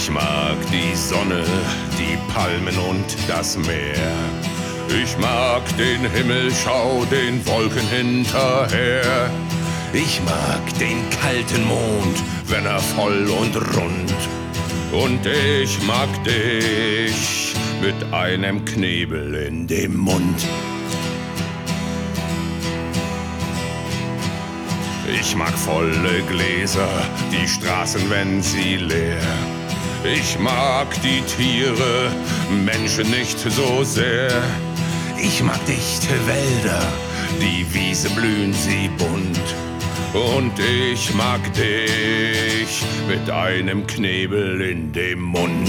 Ich mag die Sonne, die Palmen und das Meer. Ich mag den Himmel, schau den Wolken hinterher. Ich mag den kalten Mond, wenn er voll und rund. Und ich mag dich mit einem Knebel in dem Mund. Ich mag volle Gläser, die Straßen, wenn sie leer. Ich mag die Tiere, Menschen nicht so sehr. Ich mag dichte Wälder, die Wiese blühen sie bunt. Und ich mag dich mit einem Knebel in dem Mund.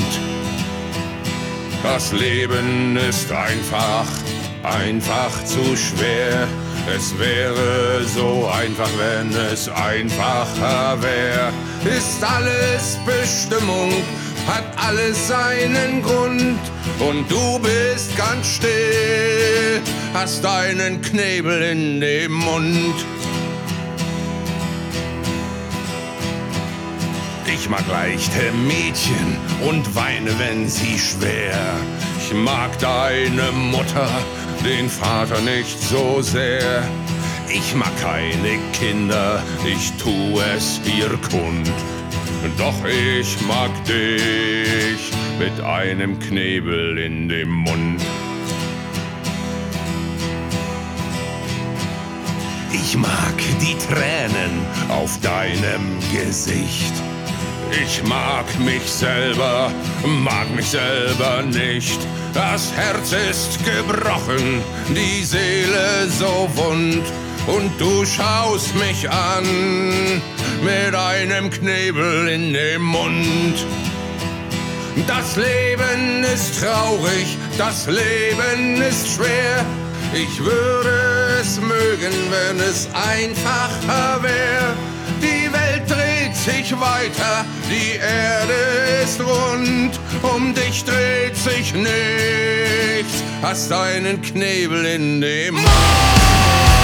Das Leben ist einfach zu schwer. Es wäre so einfach, wenn es einfacher wär. Ist alles Bestimmung, hat alles seinen Grund. Und du bist ganz still, hast einen Knebel in dem Mund. Ich mag leichte Mädchen und weine, wenn sie schwer. Ich mag deine Mutter, den Vater nicht so sehr. Ich mag keine Kinder, ich tu es ihr kund. Doch ich mag dich mit einem Knebel in dem Mund. Ich mag die Tränen auf deinem Gesicht. Ich mag mich selber nicht. Das Herz ist gebrochen, die Seele so wund. Und du schaust mich an mit einem Knebel in dem Mund. Das Leben ist traurig, das Leben ist schwer. Ich würde es mögen, wenn es einfacher wär. Die Welt dreht sich weiter, die Erde ist rund. Um dich dreht sich nichts, hast einen Knebel in dem Mund.